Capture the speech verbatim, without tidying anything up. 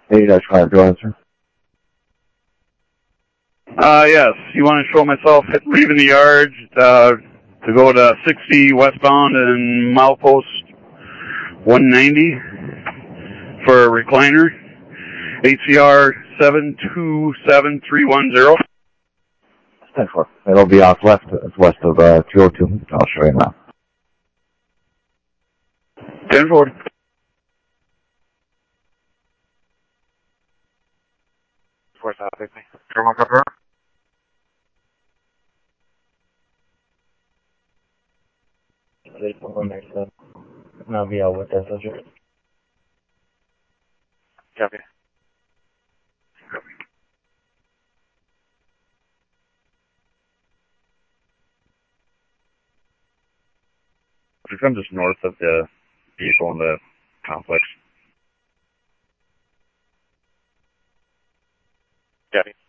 Hey, that's trying to join, sir. Uh, yes. You want to show myself leaving the yard uh, to go to sixty westbound and milepost one ninety for a recliner. H C R seven two seven three one zero. ten four. It'll be off left, it's west of uh, two oh two. I'll show you now. ten four. Four south, fifty. Come on, one next up. And I'll be out with that subject. Copy. Copy. If I'm just north of the vehicle in the complex. Copy.